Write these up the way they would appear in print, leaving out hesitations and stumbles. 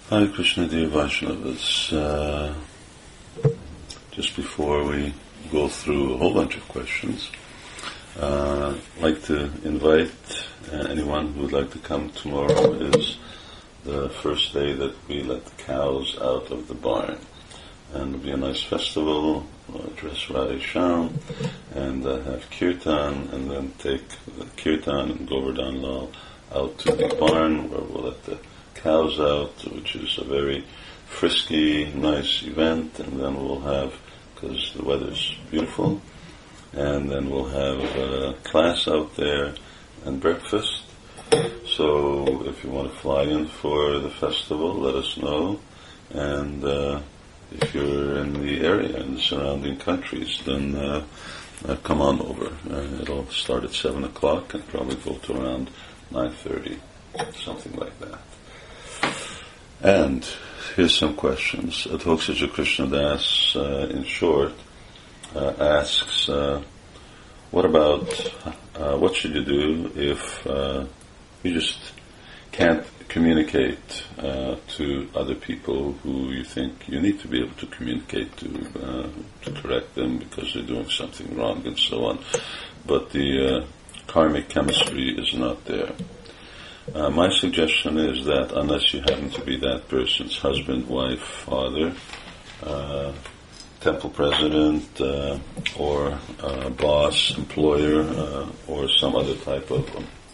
Hare Krishna, dear Vaishnavas. Just before we go through a whole bunch of questions, I'd like to invite anyone who would like to come. Tomorrow is the first day that we let the cows out of the barn. And it'll be a nice festival, dress Radhe Shyam, and have kirtan, and then take the kirtan and Govardhan Lal out to the barn where we'll let the cows out, which is a very frisky, nice event, and then we'll have, because the weather's beautiful, and then we'll have a class out there and breakfast. So if you want to fly in for the festival, let us know, and if you're in the area, in the surrounding countries, then come on over. It'll start at 7 o'clock and probably go to around 9:30, something like that. And here's some questions. Adhoksaja Krishna Das, in short, asks, what should you do if you just can't communicate to other people who you think you need to be able to communicate to correct them because they're doing something wrong and so on, but the karmic chemistry is not there? My suggestion is that unless you happen to be that person's husband, wife, father, temple president, or boss, employer, or some other type of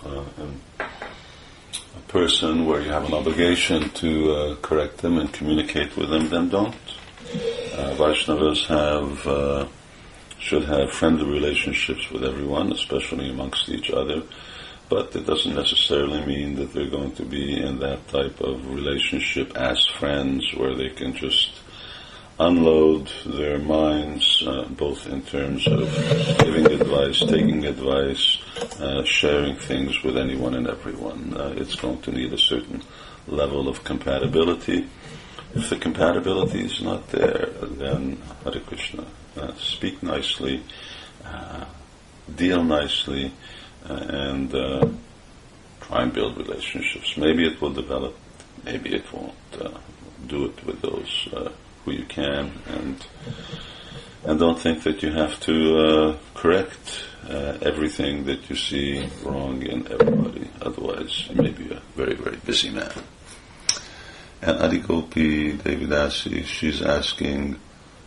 person where you have an obligation to correct them and communicate with them, then don't. Vaishnavas should have friendly relationships with everyone, especially amongst each other, but it doesn't necessarily mean that they're going to be in that type of relationship as friends where they can just unload their minds, both in terms of giving advice, taking advice, sharing things with anyone and everyone. It's going to need a certain level of compatibility. If the compatibility is not there, then Hare Krishna, speak nicely, deal nicely, and try and build relationships. Maybe it will develop, maybe it won't. Do it with those who you can, and don't think that you have to correct everything that you see wrong in everybody. Otherwise, you may be a very, very busy man. And Adigopi Devidasi, she's asking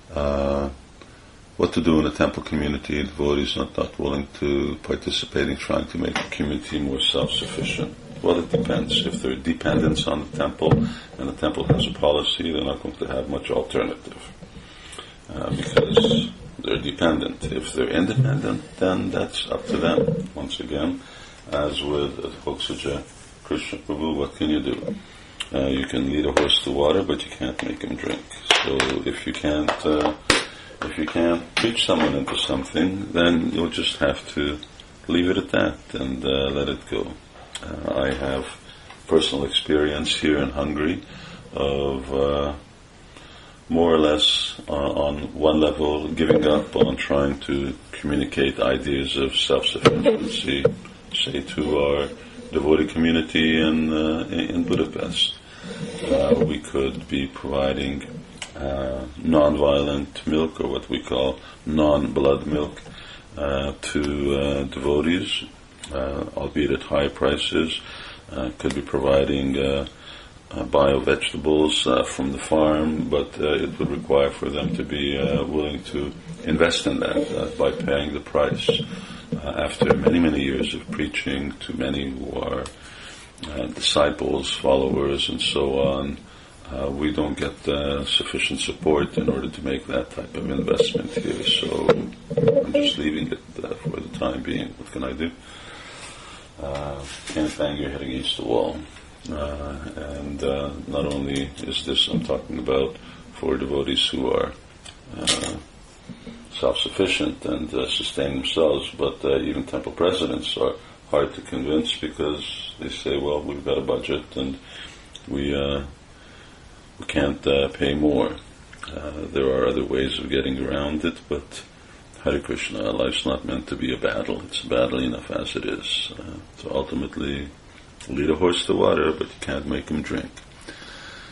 what to do in a temple community. Devotees are not willing to participate in trying to make the community more self-sufficient. Well, it depends. If they're dependents on the temple, and the temple has a policy, they're not going to have much alternative, because they're dependent. If they're independent, then that's up to them. Once again, as with Adhoksaja Krishna Prabhu, what can you do? You can lead a horse to water, but you can't make him drink. So if you can't preach someone into something, then you'll just have to leave it at that and let it go. I have personal experience here in Hungary of more or less on one level giving up on trying to communicate ideas of self-sufficiency, say to our devotee community in Budapest. We could be providing non-violent milk, or what we call non-blood milk, to devotees, albeit at high prices. Could be providing bio-vegetables from the farm, but it would require for them to be willing to invest in that by paying the price. After many, many years of preaching to many who are disciples, followers, and so on, we don't get sufficient support in order to make that type of investment here. So I'm just leaving it for the time being. What can I do? Can't bang your head against the wall. And not only is this, I'm talking about for devotees who are self-sufficient and sustain themselves, but even temple presidents are hard to convince because they say, well, we've got a budget and we can't pay more. There are other ways of getting around it, but Hare Krishna, life's not meant to be a battle. It's a battle enough as it is. So ultimately, lead a horse to water, but you can't make him drink.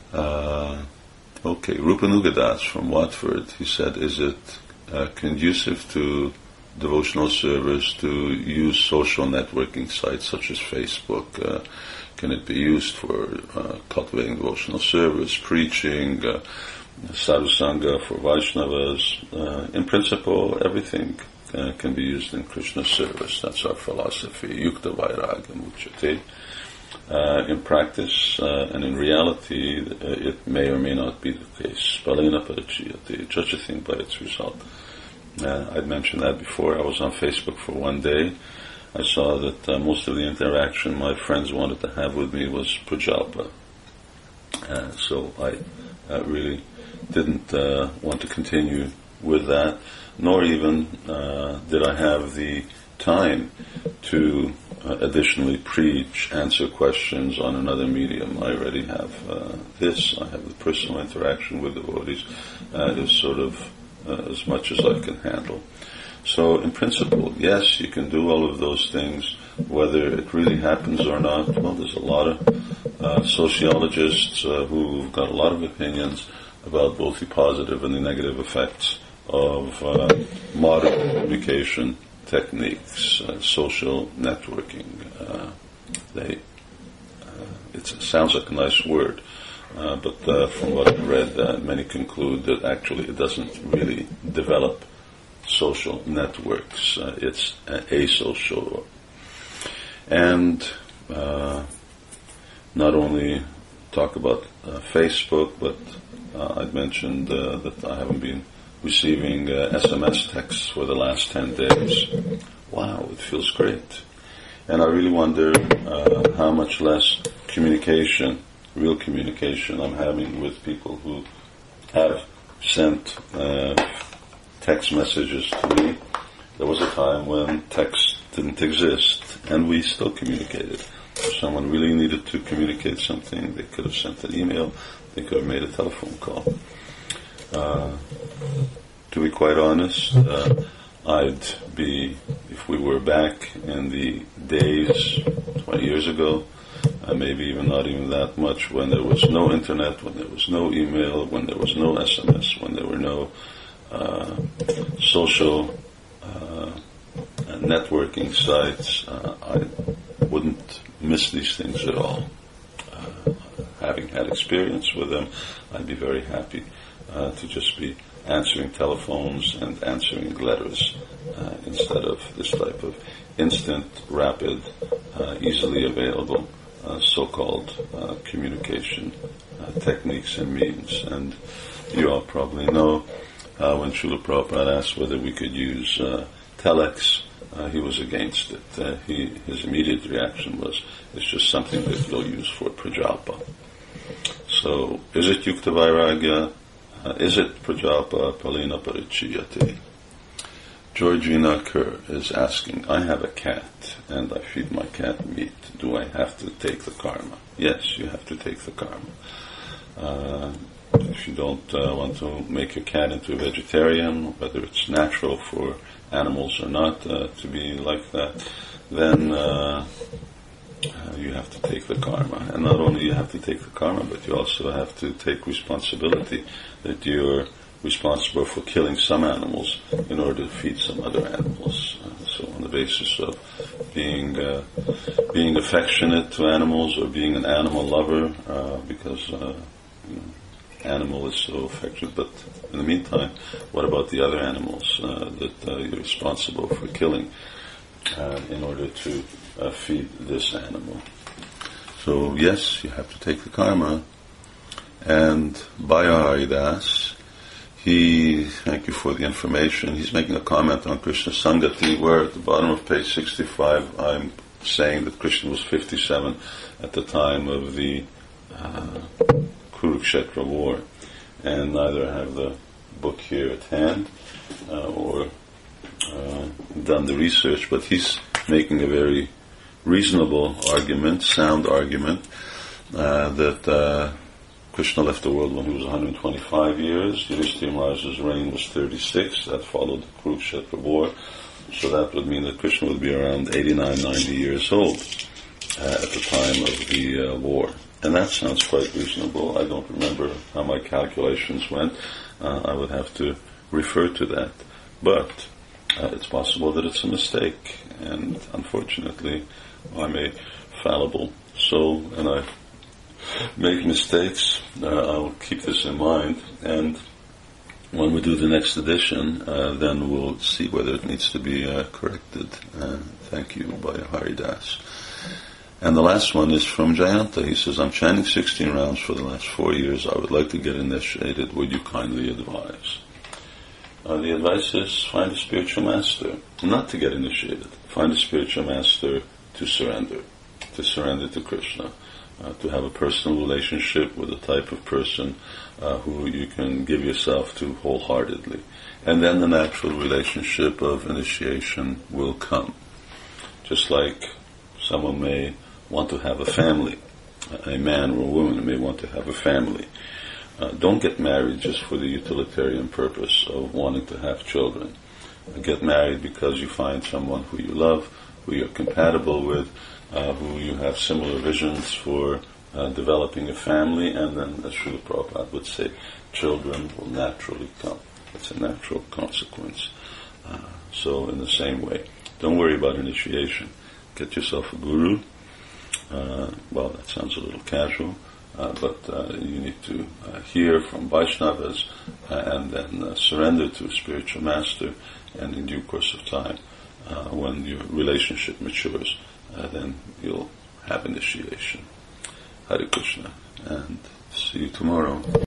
Okay, Rupanugadas from Watford, he said, is it conducive to devotional service to use social networking sites such as Facebook? Can it be used for cultivating devotional service, preaching, sadhu sangha for Vaishnavas? In principle, everything can be used in Krishna service. That's our philosophy. Yukta Vairagya Muchyate. In practice and in reality, it may or may not be the case. Palena Parachiyate. Judge a thing by its result. I'd mentioned that before. I was on Facebook for one day. I saw that most of the interaction my friends wanted to have with me was Prajalpa. So I really didn't want to continue with that, nor even did I have the time to additionally preach, answer questions on another medium. I already have this. I have the personal interaction with devotees is sort of as much as I can handle. So in principle, yes, you can do all of those things. Whether it really happens or not, well, there's a lot of sociologists who've got a lot of opinions about both the positive and the negative effects of modern communication techniques, social networking. It sounds like a nice word, but from what I've read, many conclude that actually it doesn't really develop social networks. It's asocial. And not only talk about Facebook, but I'd mentioned that I haven't been receiving SMS texts for the last 10 days. Wow, it feels great. And I really wonder how much less communication, real communication, I'm having with people who have sent text messages to me. There was a time when text didn't exist, and we still communicated. If someone really needed to communicate something, they could have sent an email, they could have made a telephone call. To be quite honest, I'd be, if we were back in the days 20 years ago, maybe even not even that much, when there was no internet, when there was no email, when there was no SMS, when there were no social networking sites, I wouldn't miss these things at all. Having had experience with them, I'd be very happy to just be answering telephones and answering letters instead of this type of instant, rapid, easily available so-called communication techniques and means. And you all probably know when Srila Prabhupada asked whether we could use telex, he was against it. His immediate reaction was, it's just something that you'll use for Prajalpa. So, is it Yukta Vairagya? Is it Prajalpa Palina Parichiyate? Georgina Kerr is asking, I have a cat and I feed my cat meat. Do I have to take the karma? Yes, you have to take the karma. If you don't want to make your cat into a vegetarian, whether it's natural for animals or not to be like that, then you have to take the karma. And not only you have to take the karma, but you also have to take responsibility that you're responsible for killing some animals in order to feed some other animals. So on the basis of being affectionate to animals or being an animal lover, because animal is so affectionate, but in the meantime, what about the other animals that you're responsible for killing in order to feed this animal? So yes, you have to take the karma. And Bhaya Haridas, thank you for the information. He's making a comment on Krishna Sangati, where at the bottom of page 65, I'm saying that Krishna was 57 at the time of the Kurukshetra war. And neither have the book here at hand or done the research, but he's making a very reasonable argument, sound argument, that Krishna left the world when he was 125 years. Yudhishthira Maharaj's reign was 36. That followed the Kurukshetra war. So that would mean that Krishna would be around 89, 90 years old at the time of the war. And that sounds quite reasonable. I don't remember how my calculations went. I would have to refer to that. But it's possible that it's a mistake. And unfortunately, I'm a fallible soul and I make mistakes. I'll keep this in mind. And when we do the next edition, then we'll see whether it needs to be corrected. Thank you, by Haridas. And the last one is from Jayanta. He says, I'm chanting 16 rounds for the last 4 years. I would like to get initiated. Would you kindly advise? The advice is find a spiritual master. Not to get initiated. Find a spiritual master to surrender to Krishna. To have a personal relationship with a type of person who you can give yourself to wholeheartedly. And then the natural relationship of initiation will come. Just like someone may want to have a family, a man or a woman may want to have a family. Don't get married just for the utilitarian purpose of wanting to have children. Get married because you find someone who you love, who you're compatible with, who you have similar visions for developing a family, and then, as Srila Prabhupada would say, children will naturally come. It's a natural consequence. So in the same way, don't worry about initiation. Get yourself a guru. Well, that sounds a little casual, but you need to hear from Vaishnavas and then surrender to a spiritual master, and in due course of time, when your relationship matures, then you'll have initiation. Hare Krishna, and see you tomorrow.